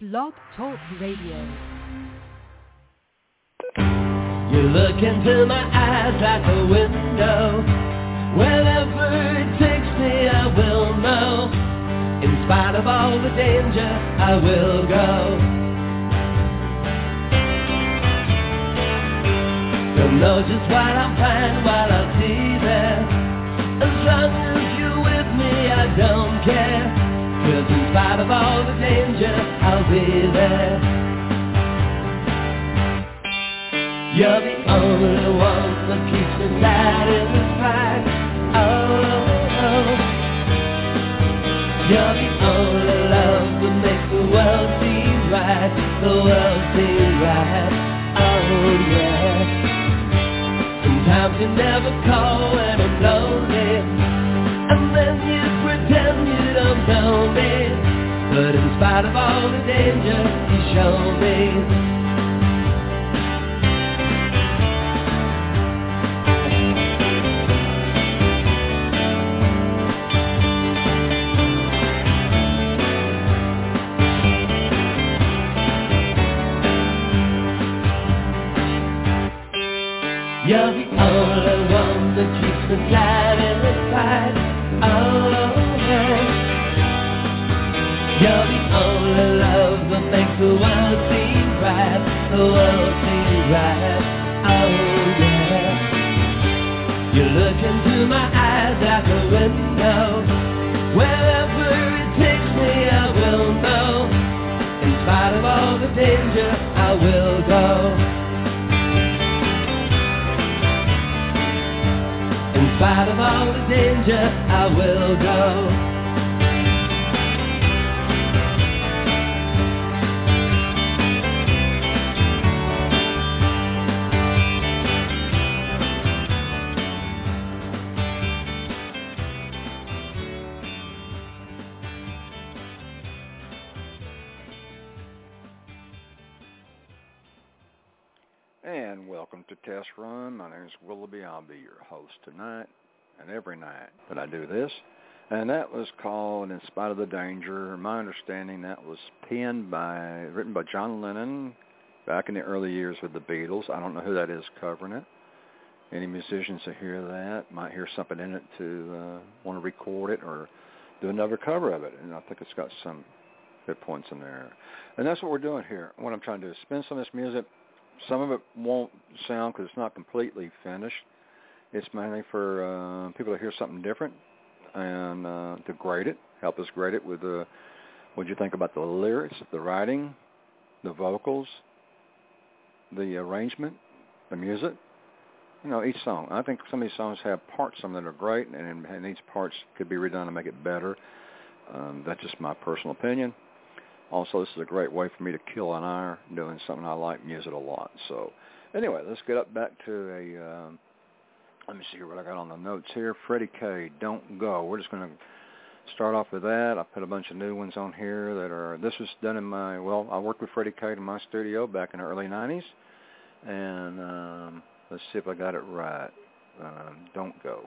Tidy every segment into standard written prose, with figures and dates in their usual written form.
Blog Talk Radio. You look into my eyes like a window. Wherever it takes me, I will know. In spite of all the danger, I will go. Don't know just what I'll find, what I'll see there. As long as you're with me, I don't care. 'Cause in spite of all the danger, I'll be there. You're the only one that keeps me lighting the fire. Oh, oh. You're the only love that makes the world seem right. The world seem right. Oh, yeah. Sometimes you never call when I'm lonely, and then you pretend you don't know me. But in spite of all the danger, you show me. You're the only one that keeps the light in the fight. Oh, yeah. You're the only love that makes the world seem right. The world seem right. Oh, yeah. You look into my eyes like a window. Wherever it takes me, I will know. In spite of all the danger, I will go. In spite of all the danger, I will go. And welcome to Test Run. My name is Willoughby. I'll be your host tonight and every night that I do this. And that was called In Spite of the Danger. My understanding, that was written by John Lennon back in the early years with the Beatles. I don't know who that is covering it. Any musicians that hear that might hear something in it to want to record it or do another cover of it. And I think it's got some good points in there. And that's what we're doing here. What I'm trying to do is spin some of this music. Some of it won't sound because it's not completely finished. It's mainly for people to hear something different and to grade it, help us grade it with what you think about the lyrics, the writing, the vocals, the arrangement, the music. You know, each song. I think some of these songs have parts, some that are great, and each parts could be redone to make it better. That's just my personal opinion. Also, this is a great way for me to kill an hour doing something I like, music a lot. So, anyway, let's get up back to let me see what I got on the notes here. Freddie K, Don't Go. We're just going to start off with that. I put a bunch of new ones on here this was done in I worked with Freddie K in my studio back in the early 90s. And let's see if I got it right. Don't Go.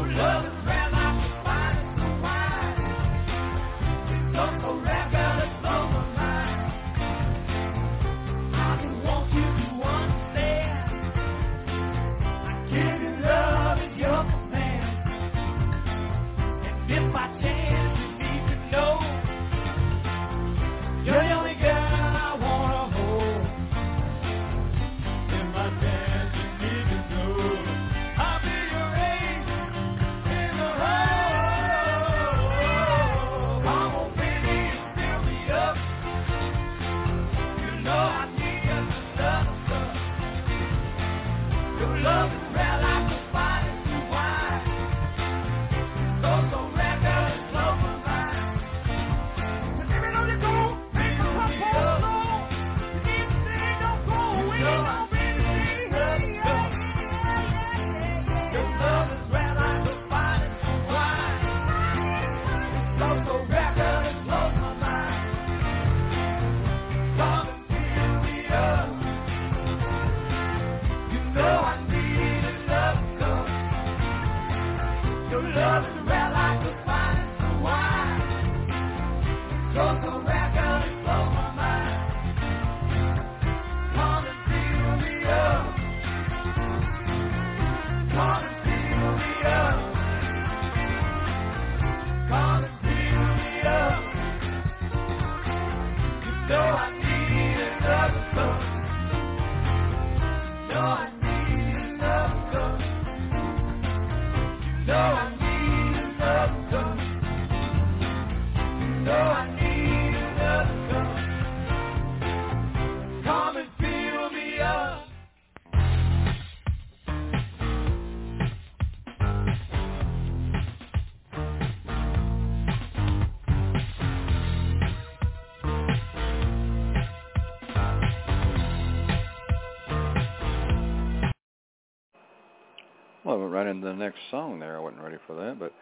Well, I went right into the next song there. I wasn't ready for that, but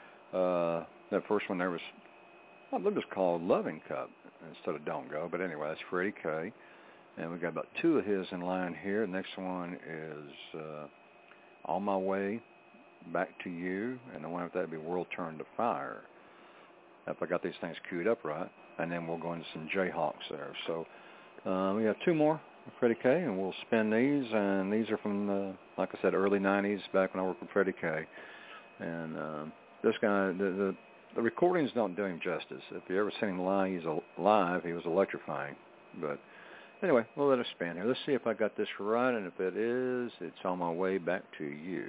that first one there was, I believe it was called Loving Cup instead of Don't Go. But anyway, that's Freddie Kay. And we've got about two of his in line here. The next one is On My Way Back to You, and the one after that would be World Turned to Fire. If I got these things queued up right. And then we'll go into some Jayhawks there. So we have two more. Freddie Kay, and we'll spin these, and these are from, like I said, early 90s, back when I worked with Freddie Kay. And this guy, the recordings don't do him justice. If you ever seen him live, he was electrifying. But anyway, we'll let it spin here. Let's see if I got this right, and if it is, it's On My Way Back to You.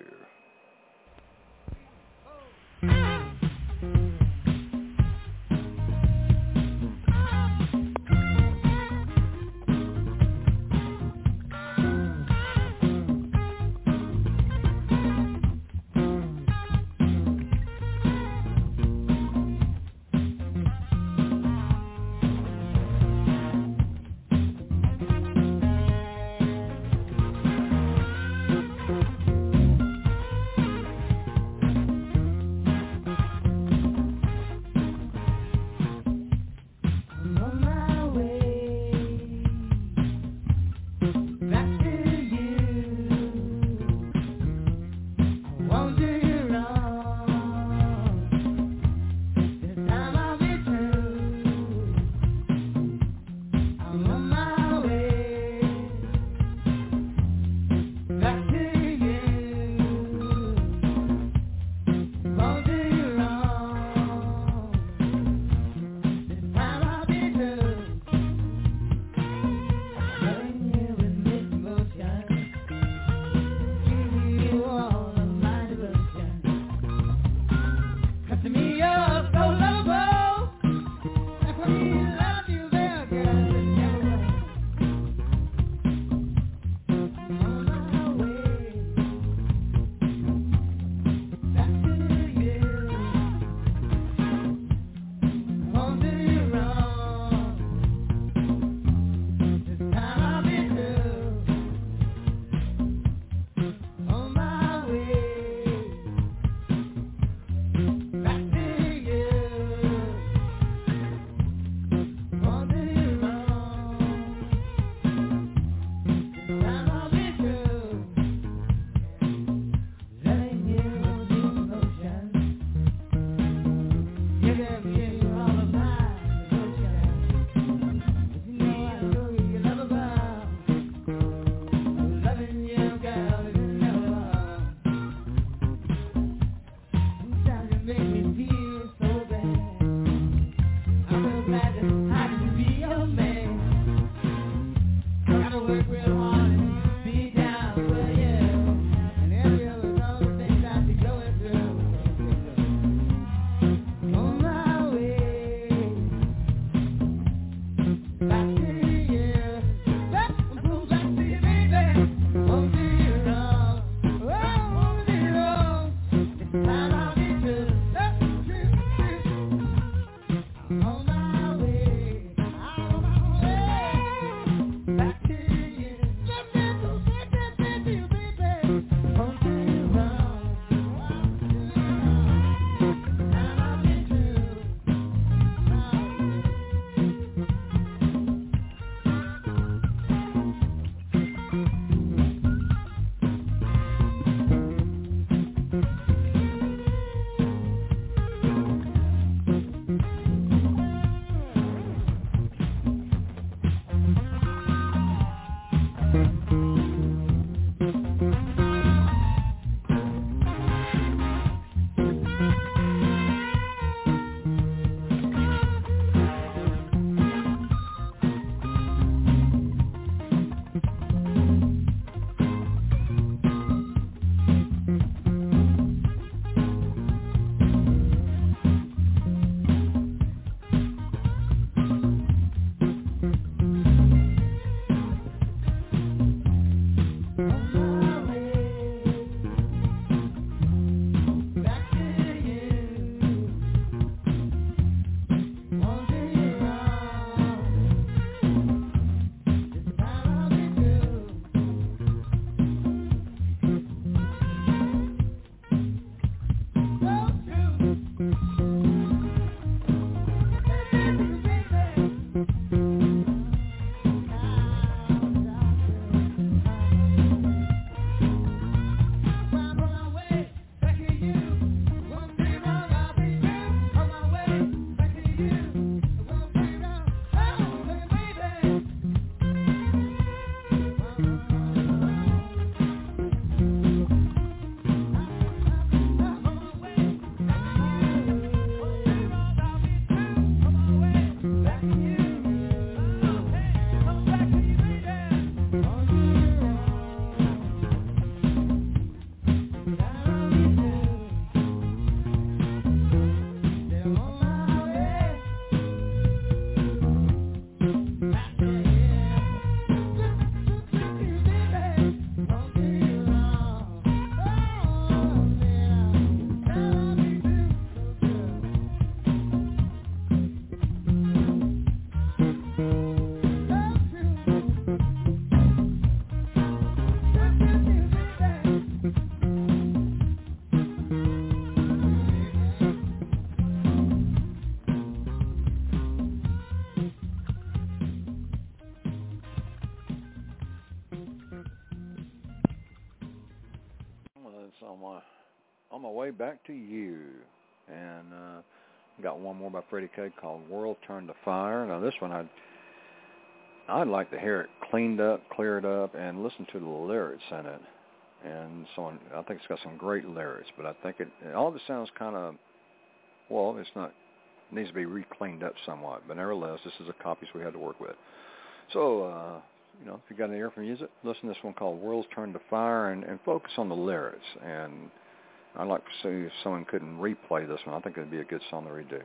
it's on my way back to you. And got one more by Freddie K called World Turned to Fire. Now this one I'd like to hear it cleaned up, cleared up, and listen to the lyrics in it. And so I think it's got some great lyrics, but I think it all of it sounds kind of, well, it's not, it needs to be re-cleaned up somewhat. But nevertheless, this is the copies we had to work with. So, if you got an ear for music, listen to this one called World's Turned to Fire and focus on the lyrics. And I'd like to see if someone couldn't replay this one. I think it would be a good song to redo.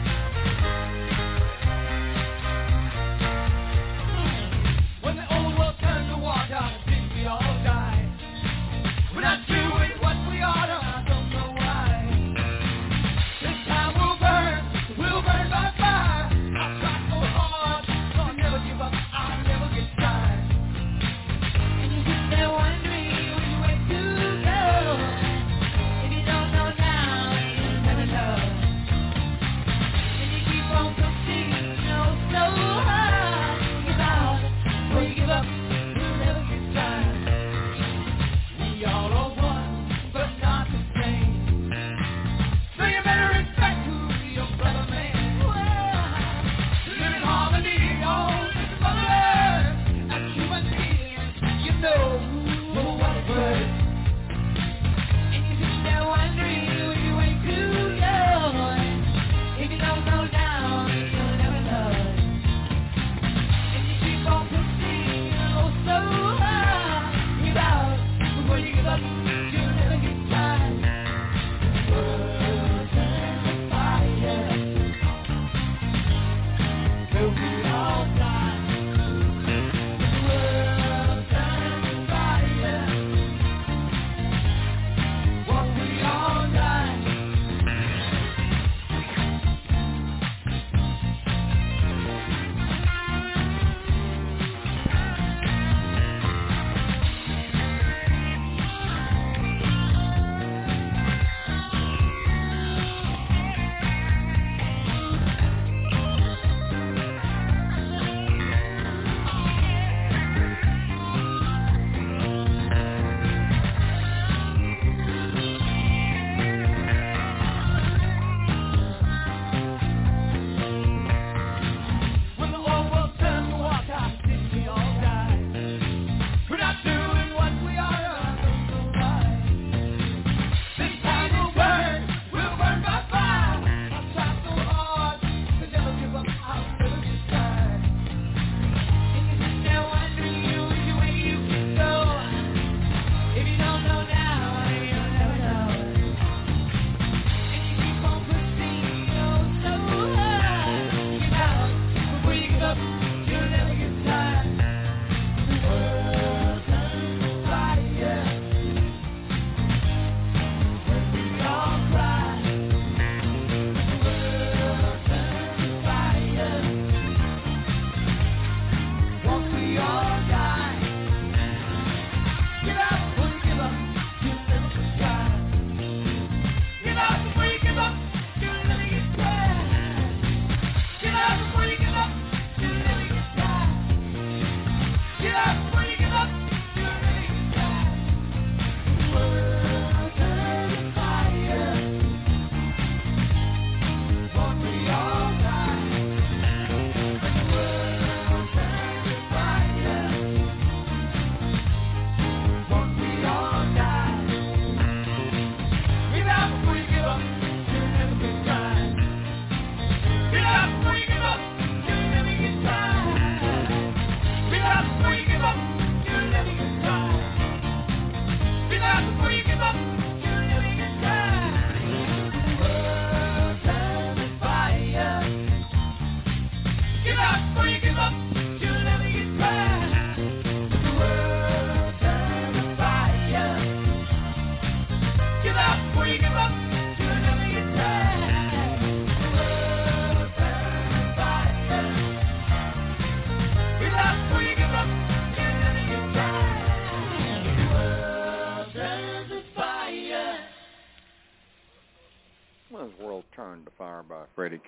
When the old world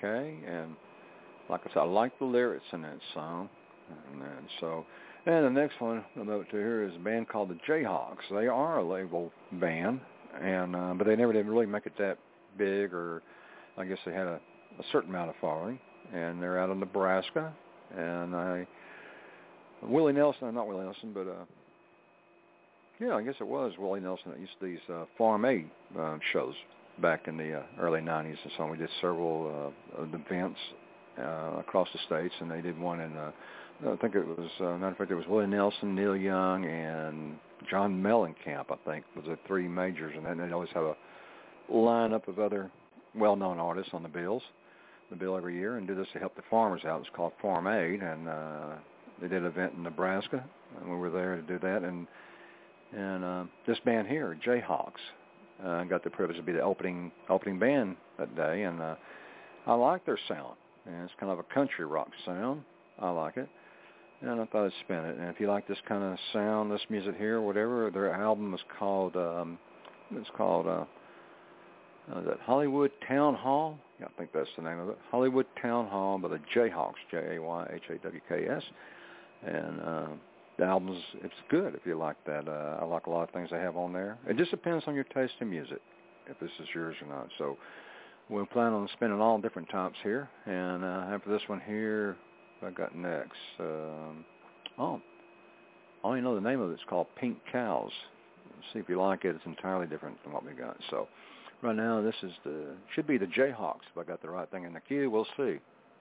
okay. And like I said, I like the lyrics in that song. And the next one I'm about to hear is a band called the Jayhawks. They are a label band, and but they never did really make it that big, or I guess they had a certain amount of following. And they're out of Nebraska. And Willie Nelson, not Willie Nelson, but yeah, I guess it was Willie Nelson that used these Farm Aid shows back in the early 90s and so on. We did several events across the states, and they did one in, I think it was, matter of fact, it was Willie Nelson, Neil Young, and John Mellencamp, I think, was the three majors, and then they'd always have a lineup of other well-known artists on the bill every year, and do this to help the farmers out. It's called Farm Aid, and they did an event in Nebraska, and we were there to do that, and this band here, Jayhawks, got the privilege to be the opening band that day, and I like their sound, and it's kind of a country rock sound. I like it, and I thought I'd spin it. And if you like this kind of sound, this music here, whatever, their album is called, is that Hollywood Town Hall? Yeah, I think that's the name of it. Hollywood Town Hall by the Jayhawks, Jayhawks, and the album's, it's good if you like that. I like a lot of things they have on there. It just depends on your taste in music, if this is yours or not. So we'll plan on spinning all different types here. And after this one here, what I got next? I only know the name of it. It's called Pink Cows. See if you like it. It's entirely different than what we got. So right now, this is should be the Jayhawks. If I got the right thing in the queue, we'll see.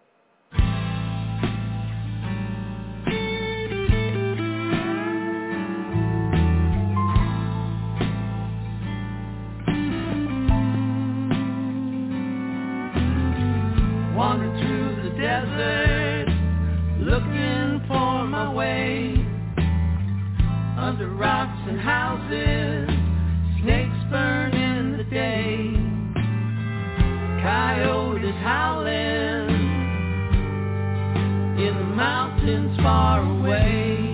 Wandered through the desert, looking for my way. Under rocks and houses, snakes burn in the day. Coyotes howling in the mountains far away.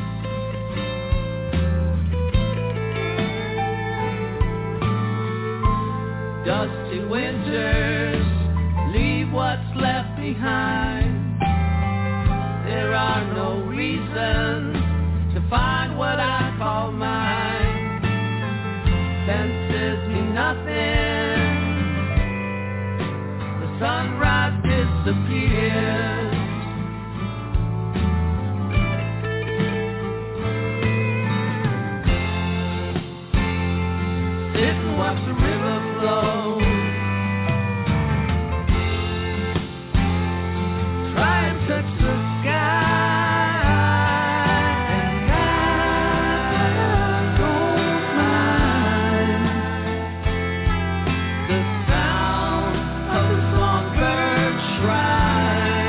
Dusty winters leave what's left behind. There are no reasons to find what I call mine. Fences mean nothing. The sunrise disappears. Sit and watch the river flow. Touch the sky, and I don't mind the sound of the songbird shrine.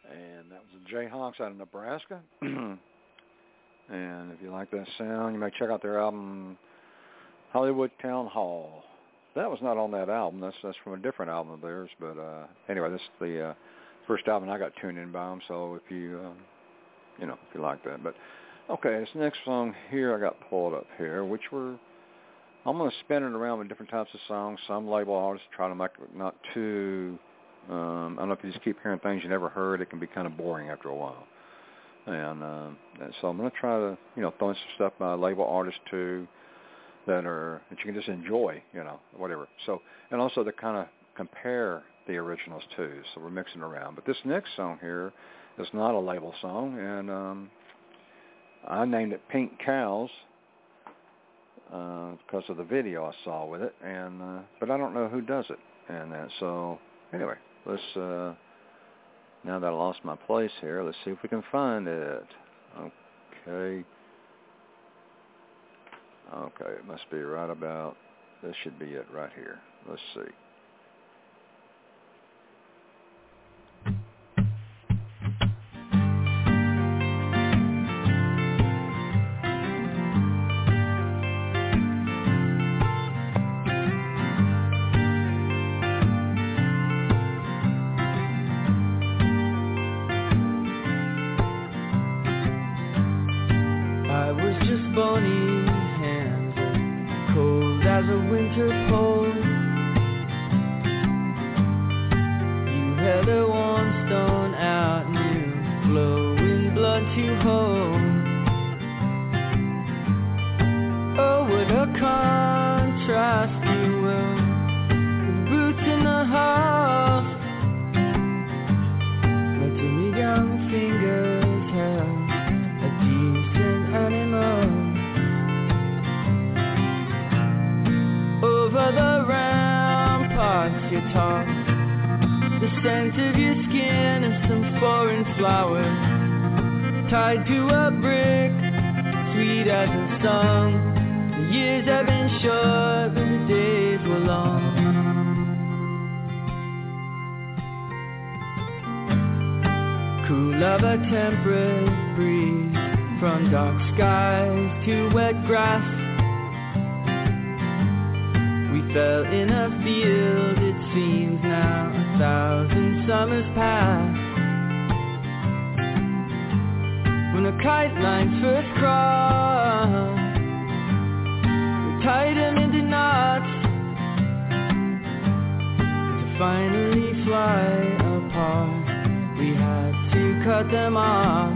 And that was the Jayhawks out of Nebraska. And if you like that sound, you may check out their album, Hollywood Town Hall. That was not on that album. That's from a different album of theirs. But anyway, this is the first album I got tuned in by them. So if you, if you like that. But okay, this next song here I got pulled up here, which I'm going to spin it around with different types of songs. Some label artists try to make it not too, I don't know, if you just keep hearing things you never heard, it can be kind of boring after a while. And so I'm going to try to, throw in some stuff by label artists too that you can just enjoy, whatever. So, and also to kind of compare the originals too. So we're mixing around. But this next song here is not a label song, and I named it Pink Cows because of the video I saw with it, and but I don't know who does it. And so anyway, let's. Now that I lost my place here, let's see if we can find it. Okay. Okay, it must be right about, this should be it right here. Let's see. Tied to a brick, sweet as a song. The years have been short, but the days were long. Cool of a temperate breeze, from dark skies to wet grass. We fell in a field, it seems now 1,000 summers past. When the kite lines first crossed, we tied them into knots to finally fly apart. We had to cut them off.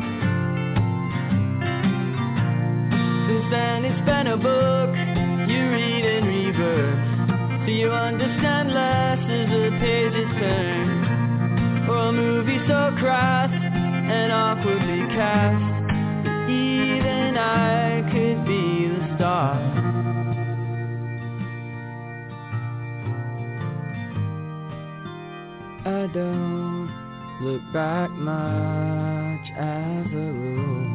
Since then it's been a book you read in reverse, so you understand less as the pages turn, or a movie so crass and awkwardly cast, even I could be the star. I don't look back much as a rule,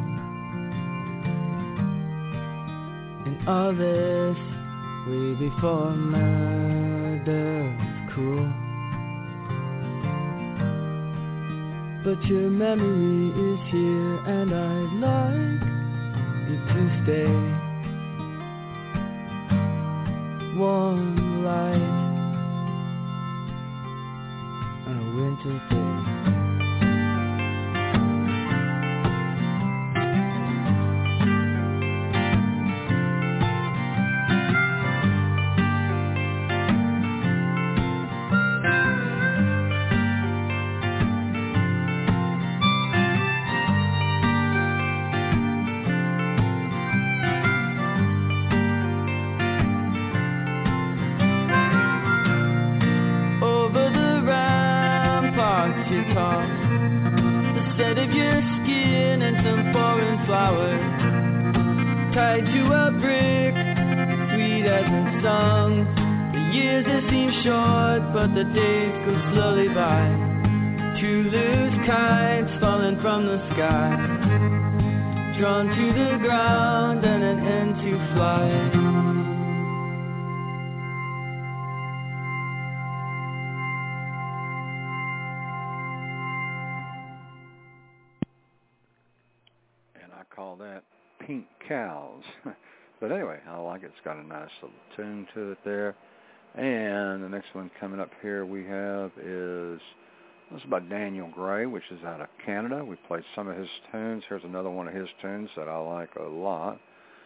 and all this way before murder's cool. But your memory is here, and I'd like it to stay. Warm light on a winter day. Tied to a brick, sweet as a song. The years that seem short, but the days go slowly by. Two loose kites falling from the sky, drawn to the ground and an end to fly. that Pink Cows. But anyway, I like it. It's got a nice little tune to it there. And the next one coming up here we have is, this is by Daniel Gray, which is out of Canada. We played some of his tunes. Here's another one of his tunes that I like a lot.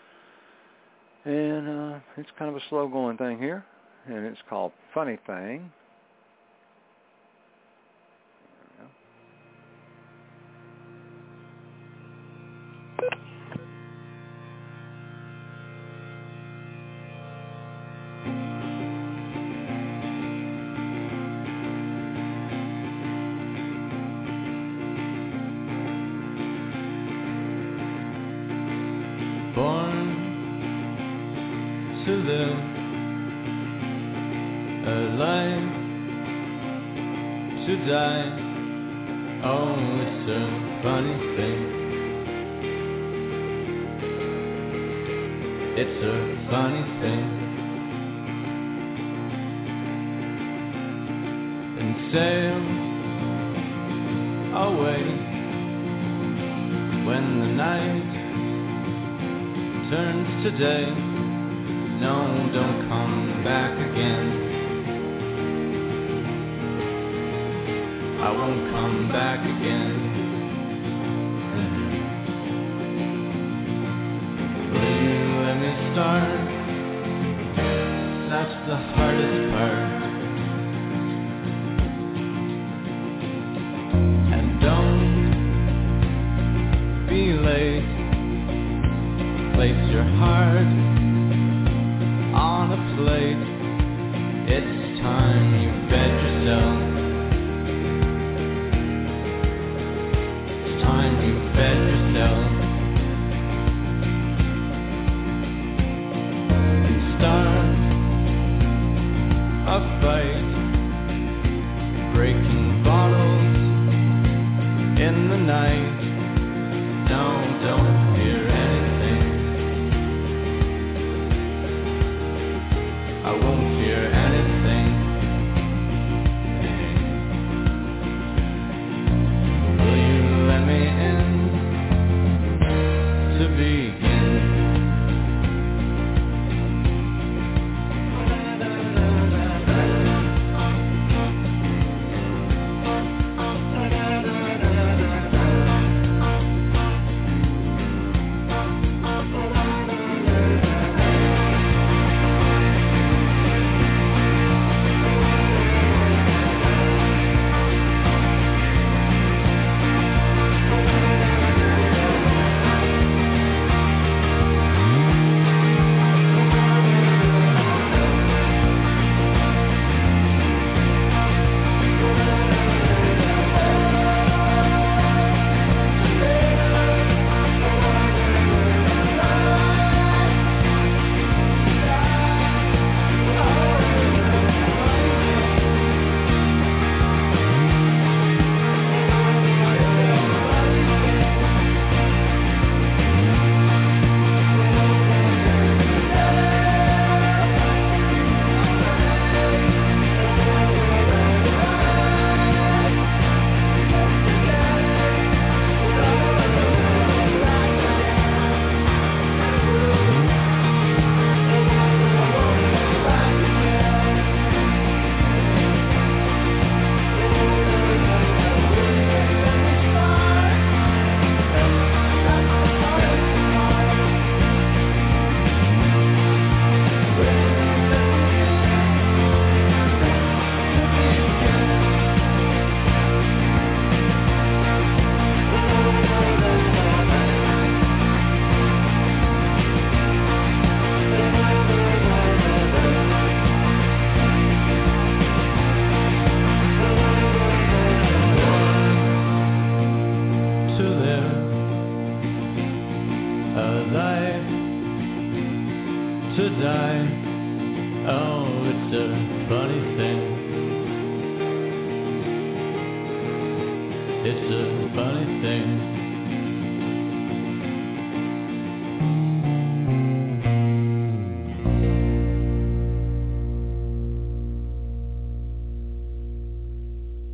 And it's kind of a slow-going thing here. And it's called Funny Thing.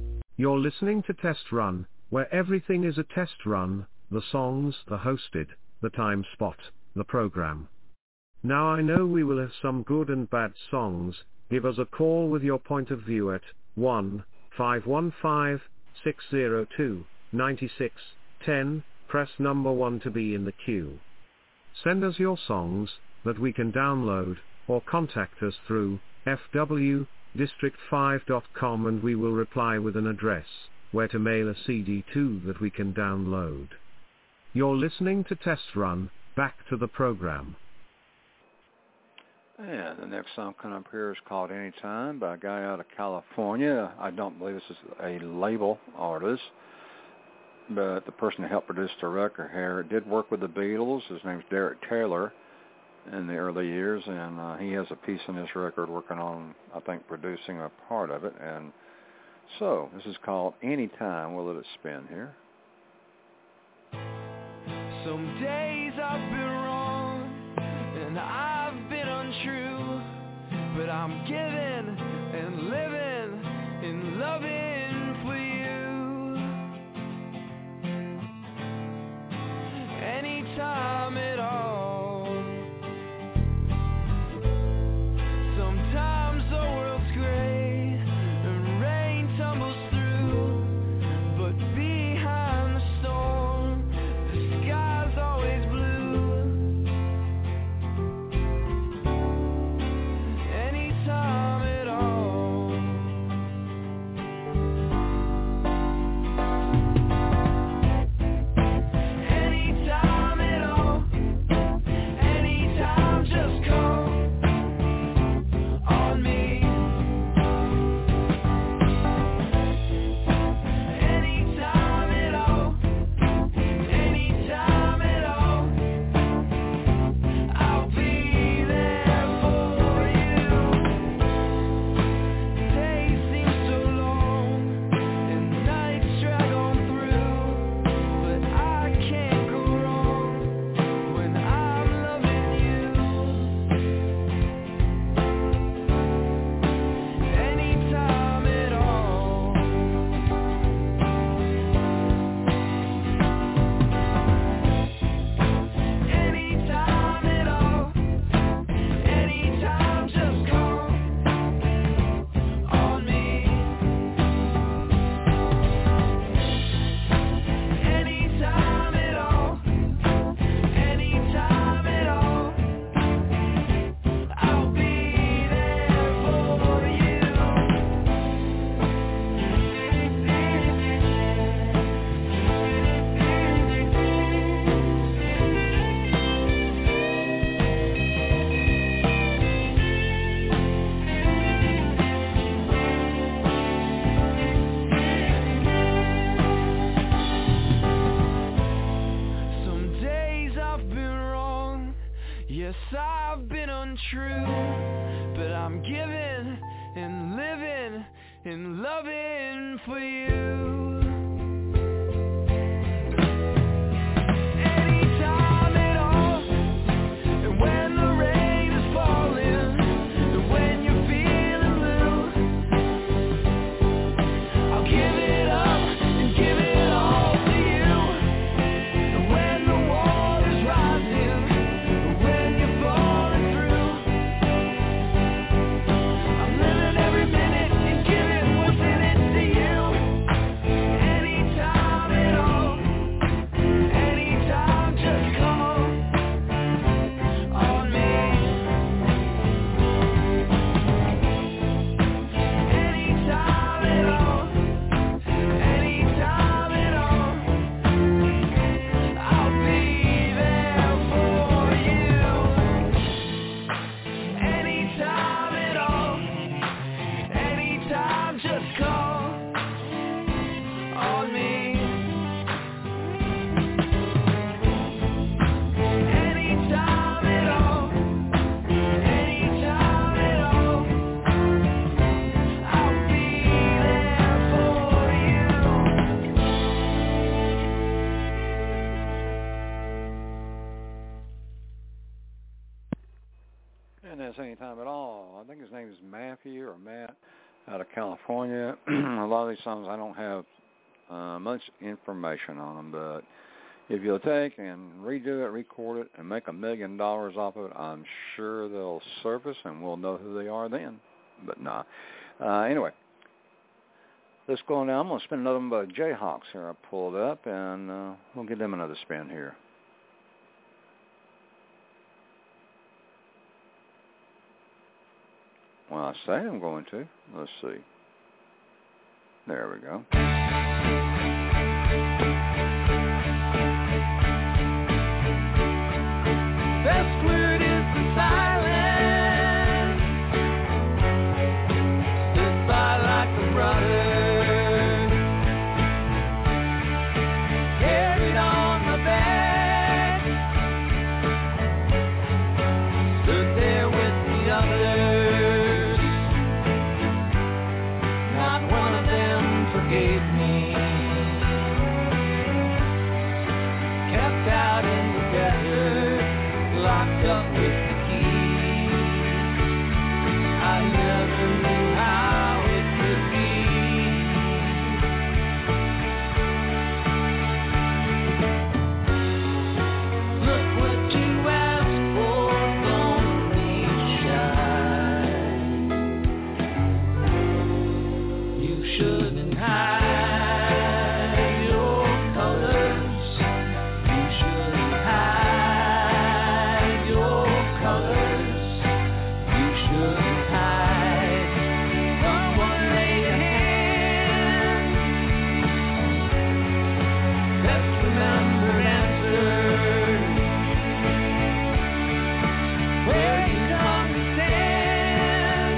You're listening to Test Run, where everything is a test run, the songs, the hosted, the time spot, the program. Now I know we will have some good and bad songs. Give us a call with your point of view at 1-515-602-9610, press number 1 to be in the queue. Send us your songs that we can download, or contact us through fwdistrict5.com and we will reply with an address where to mail a CD to that we can download. You're listening to Test Run. Back to the program. And the next song coming up here is called Anytime by a guy out of California. I don't believe this is a label artist, but the person who helped produce the record here did work with the Beatles. His name's Derek Taylor in the early years, and he has a piece in this record working on, I think, producing a part of it. And so this is called Anytime. We'll let it spin here. Some days I've been wrong and I've been untrue, but I'm giving and living and loving for you anytime at all. Sometimes the world's gray and rain tumbles through, but behind the storm the sky's always blue. Anytime at all. Anytime at all. Anytime, just call on me. Anytime at all. Anytime at all. I'll be there for you. Days seem so long and nights drag on through, but I can't go wrong when I'm loving you. Anytime at all. Anytime at all. Anytime, just call on me. Anytime at all. Anytime at all. I'll be there for you. Some days I've been wrong, yes I've been untrue, but I'm giving and living and loving for you. Anytime at all. And when the rain is falling, and when you're feeling blue, I'll give it up and give it all to you. And when the water's rising, when you're falling through, I'm living every minute and giving what's in it to you. Anytime at all. Anytime, just call on me. Anytime at all. Anytime at all. I'll be there for you. Anytime at all. Anytime, just call on me. Anytime at all. Anytime at all. I'll be there for you. And that's Anytime at all. I think his name is Matthew or Matt out of California. A lot of these songs I don't have much information on them, but If you'll take and redo it, record it, and make $1 million off of it, I'm sure they'll surface and we'll know who they are then. But nah. Anyway, let's go on now. I'm going to spin another one by Jayhawks here. I pulled up, and we'll give them another spin here. Well, I say I'm going to. Let's see. There we go. Best word is the silence. Stood by like a brother. Carried on my back. Stood there with the others. Not one of them forgave me. Kept out in the desert. Locked up with the key. I never knew how it could be. Look what you asked for, don't be shy. You shouldn't hide your colors. You shouldn't hide your colors. You shouldn't hide. Someone lay a hand. Best remember answers. Where you come to stand.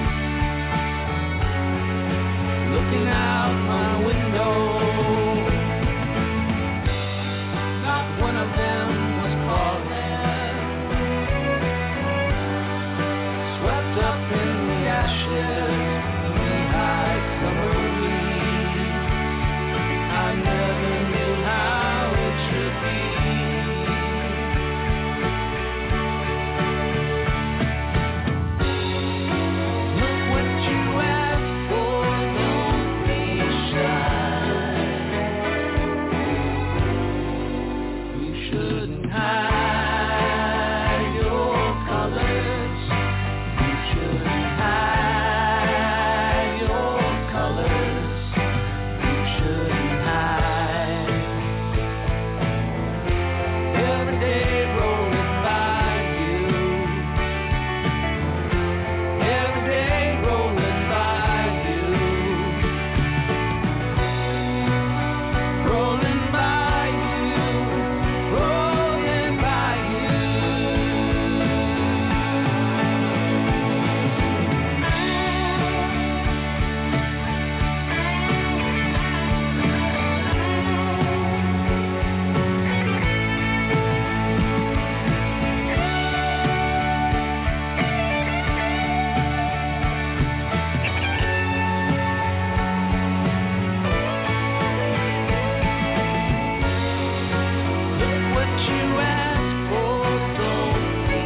Looking out my window. Not one of them was calling. Swept up in the ashes, knee-high summer breeze. I never knew how it should be. Look what you asked for, don't be shy. You shouldn't hide your colors. You shouldn't hide your colors. You shouldn't hide. Every day rolling by you. Every day rolling by you. Rolling by you. Rolling by you. Look what you asked for, don't be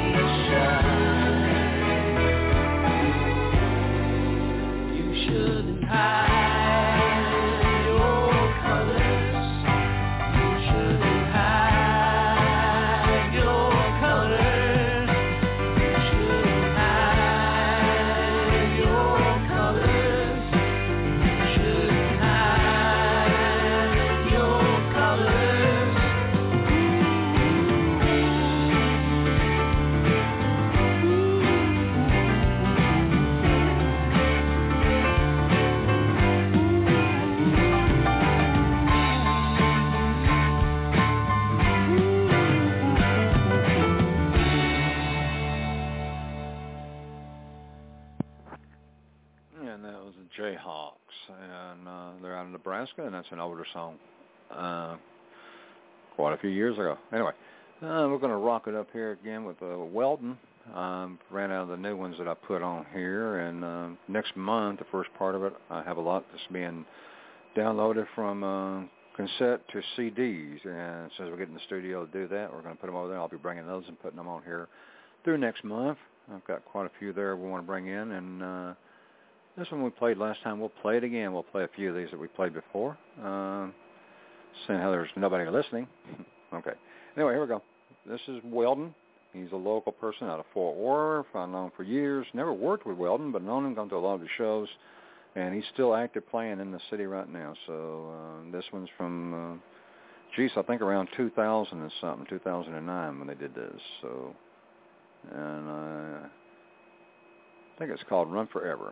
shy. You shouldn't hide your colors. You shouldn't hide your colors. You shouldn't hide your colors. You shouldn't hide your colors. And that was the Jayhawks, and they're out of Nebraska, and that's an older song, quite a few years ago. Anyway, we're going to rock it up here again with Weldon. Ran out of the new ones that I put on here, and next month, the first part of it, I have a lot that's being downloaded from cassette to CDs, and since we're getting in the studio to do that, we're going to put them over there. I'll be bringing those and putting them on here through next month. I've got quite a few there we want to bring in, and this one we played last time. We'll play it again. We'll play a few of these that we played before, seeing how there's nobody listening. Okay. Anyway, here we go. This is Weldon. He's a local person out of Fort Worth. I've known him for years. Never worked with Weldon, but known him, gone to a lot of the shows. And he's still active playing in the city right now. So this one's from, I think around 2000 and something, 2009 when they did this. So, and I think it's called Run Forever.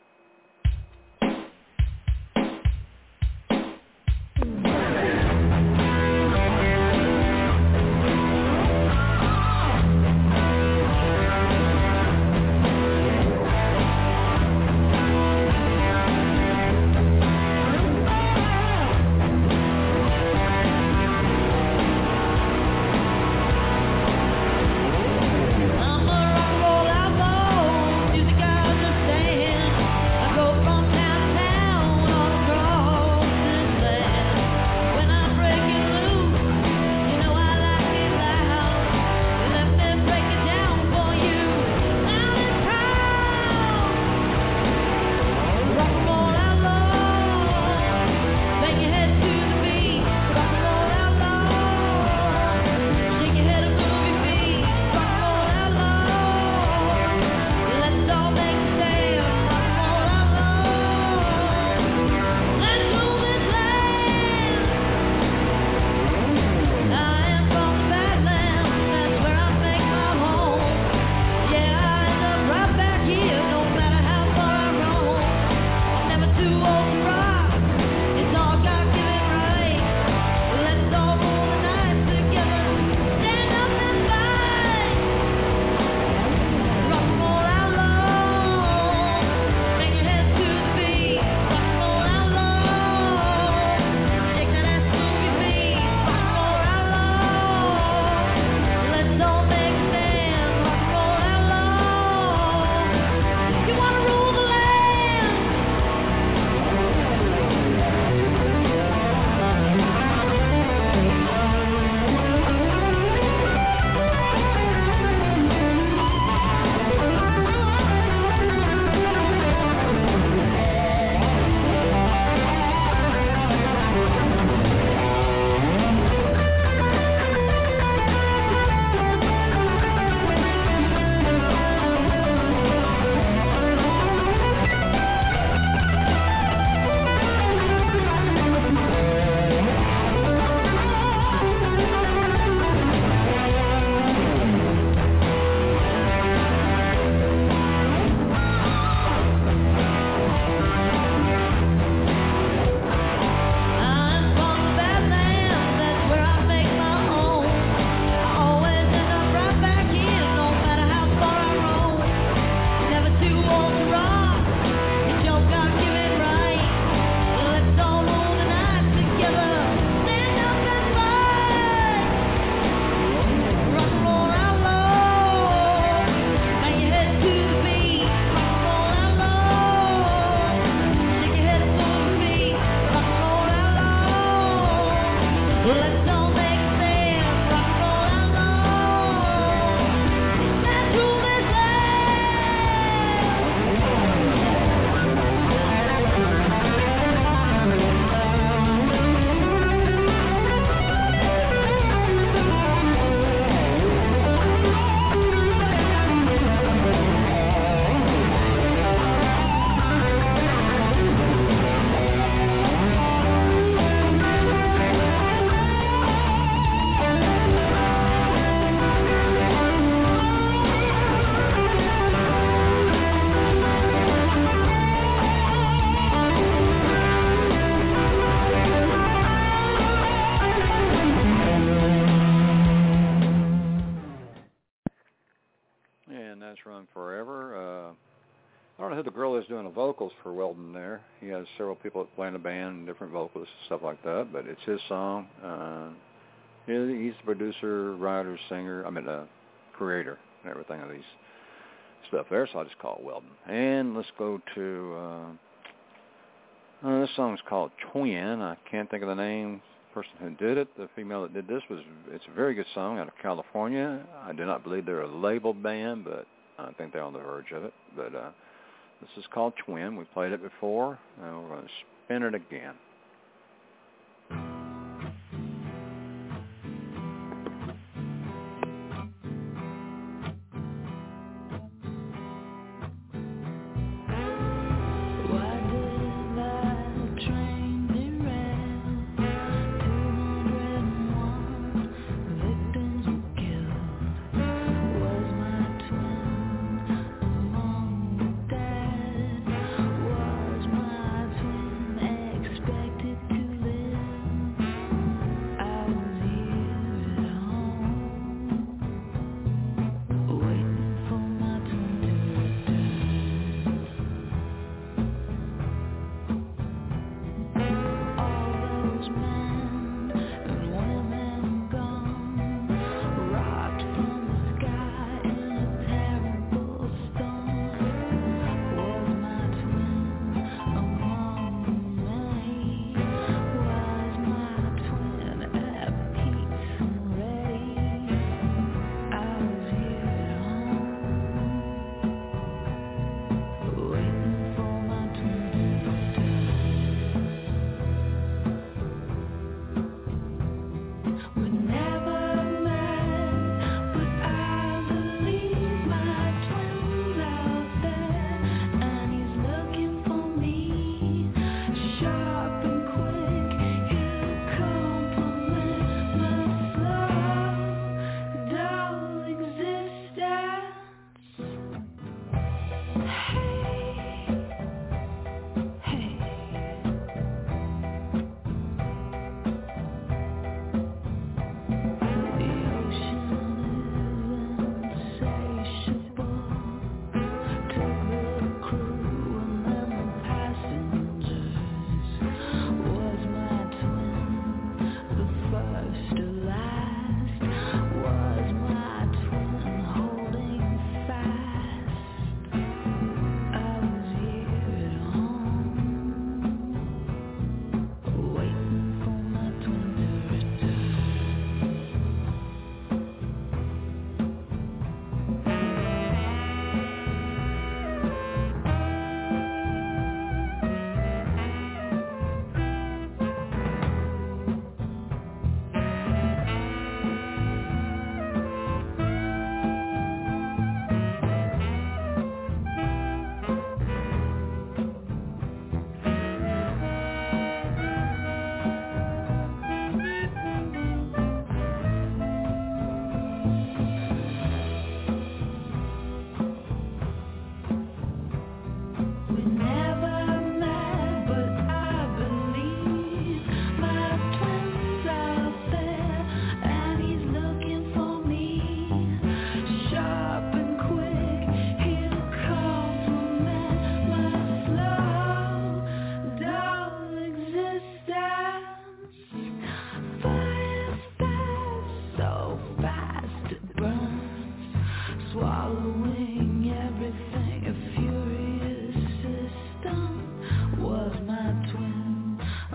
Run Forever. I don't know who the girl is doing the vocals for Weldon there. He has several people that play in the band, different vocalists and stuff like that, but it's his song. He's the producer, writer, singer, creator and everything of these stuff there, so I just call it Weldon. And let's go to, this song's called Twin. I can't think of the name. The person who did it, the female that did this, it's a very good song out of California. I do not believe they're a label band, but I think they're on the verge of it. But this is called Twin. We played it before, and we're going to spin it again.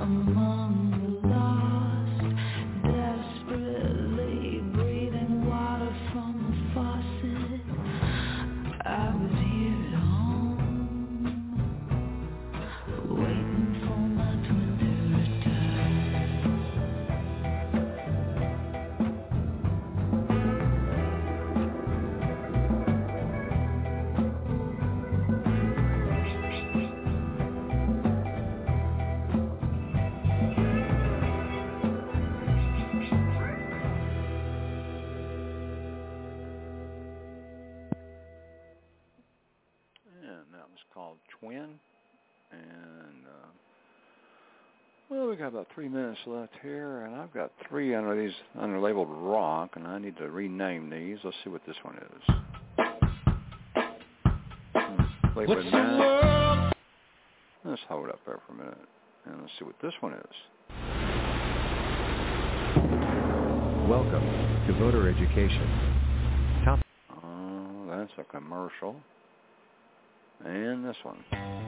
Called Twin, and well, we got about 3 minutes left here, and I've got 3 under labeled rock, and I need to rename these. Let's see what this one is. Fleetwood Mac. Let's hold up there for a minute, and let's see what this one is. Welcome to Voter Education. Top. Oh, that's a commercial. And this one.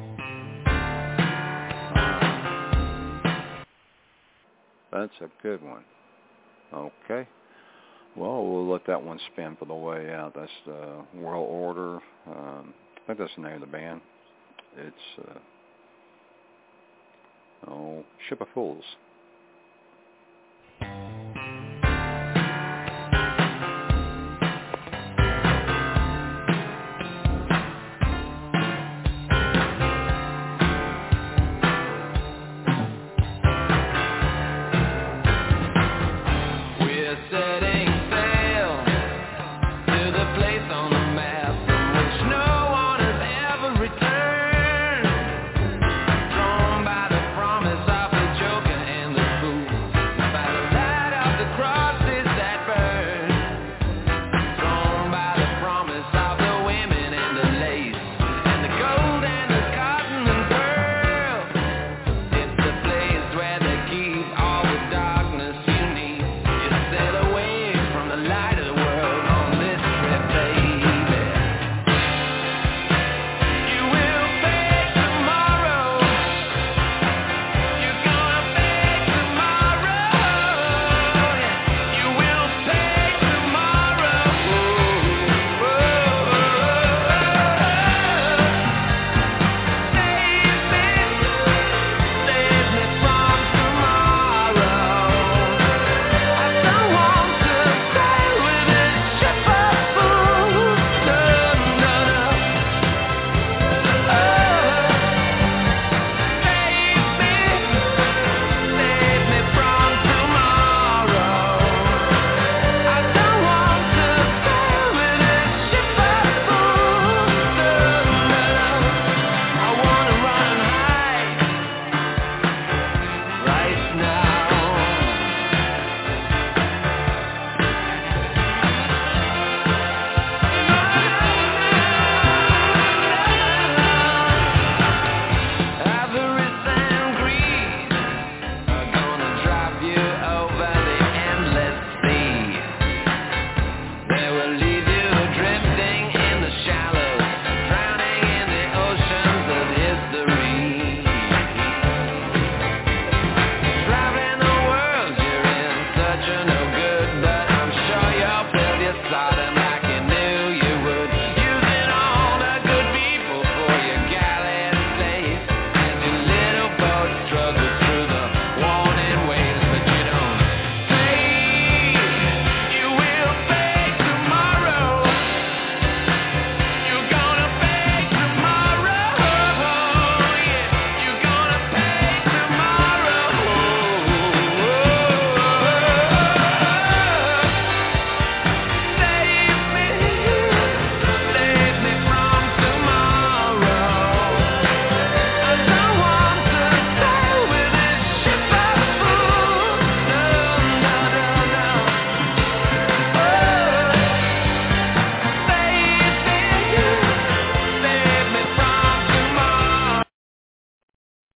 That's a good one. Okay. Well, we'll let that one spin for the way out. That's the World Order. I think that's the name of the band. It's Ship of Fools.